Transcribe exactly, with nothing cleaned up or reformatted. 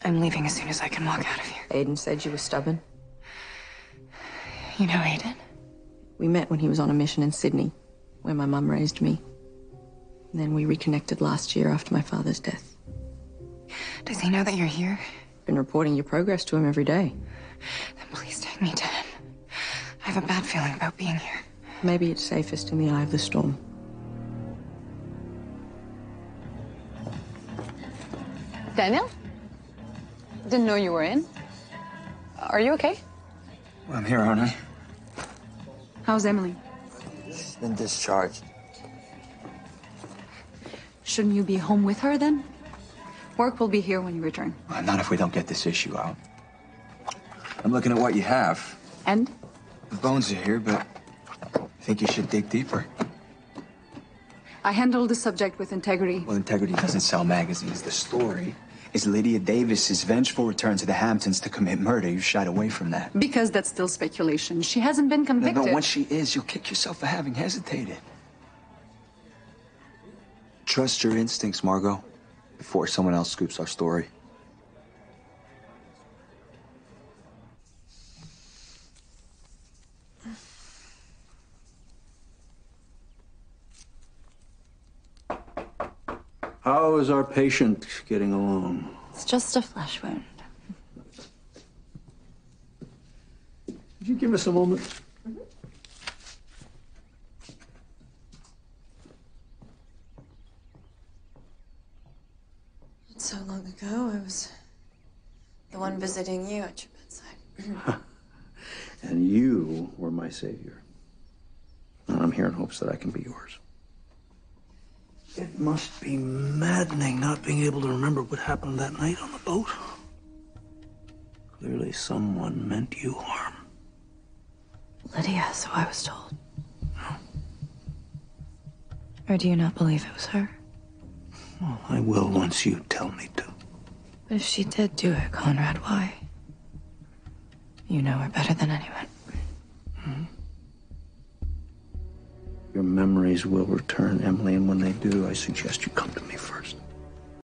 I'm leaving as soon as I can walk out of here. Aiden said you were stubborn. You know Aiden? We met when he was on a mission in Sydney, where my mum raised me. And then we reconnected last year after my father's death. Does he know that you're here? Been reporting your progress to him every day. Then please take me to him. I have a bad feeling about being here. Maybe it's safest in the eye of the storm. Daniel? Didn't know you were in. Are you okay? Well, I'm here, aren't I? How's Emily? She's been discharged. Shouldn't you be home with her then? Work will be here when you return. Well, not if we don't get this issue out. I'm looking at what you have. And? The bones are here, but I think you should dig deeper. I handled the subject with integrity. Well, Integrity doesn't sell magazines. The story is Lydia Davis's vengeful return to the Hamptons to commit murder. You shied away from that. Because that's still speculation. She hasn't been convicted. No, no, once she is, you'll kick yourself for having hesitated. Trust your instincts, Margot, before someone else scoops our story. How is our patient getting along? It's just a flesh wound. Could you give us a moment? Mm-hmm. Not so long ago, I was the one visiting you at your bedside. And you were my savior. And I'm here in hopes that I can be yours. It must be maddening not being able to remember what happened that night on the boat. Clearly someone meant you harm. Lydia, so I was told. Or do you not believe it was her? Well, I will once you tell me to. But if she did do it, Conrad, why? You know her better than anyone. Hmm? Your memories will return, Emily, and when they do, I suggest you come to me first.